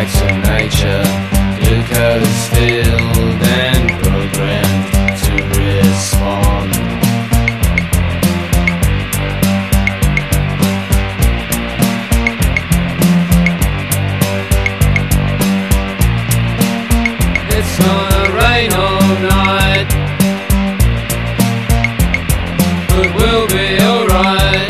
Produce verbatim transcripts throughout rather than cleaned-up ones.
back to nature. Your code is filled and programmed to respond. It's gonna rain all night, but we'll be alright.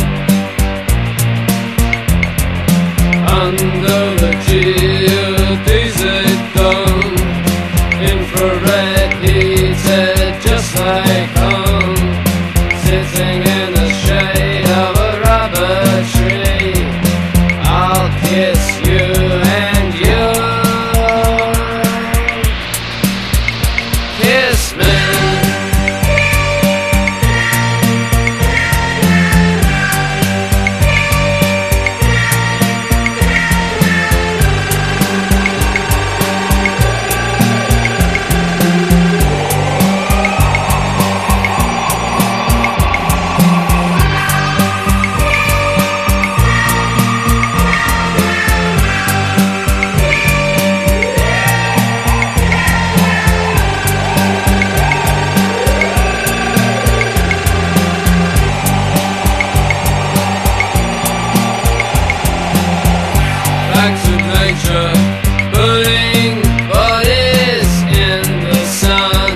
Under the geodesic dome, infrared heated just like home. Sitting in the shade of a rubber tree, I'll kiss you and you kiss me. Back to nature, burning bodies in the sun.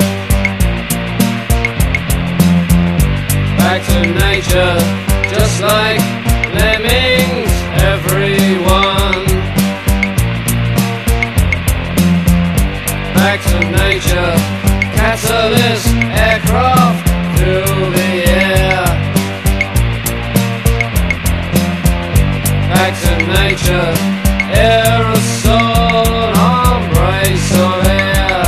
Back to nature, just like lemmings, everyone. Back to nature, catalyst aircraft through the air. Back to nature, aerosol, embrace of air.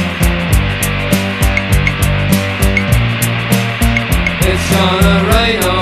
It's gonna rain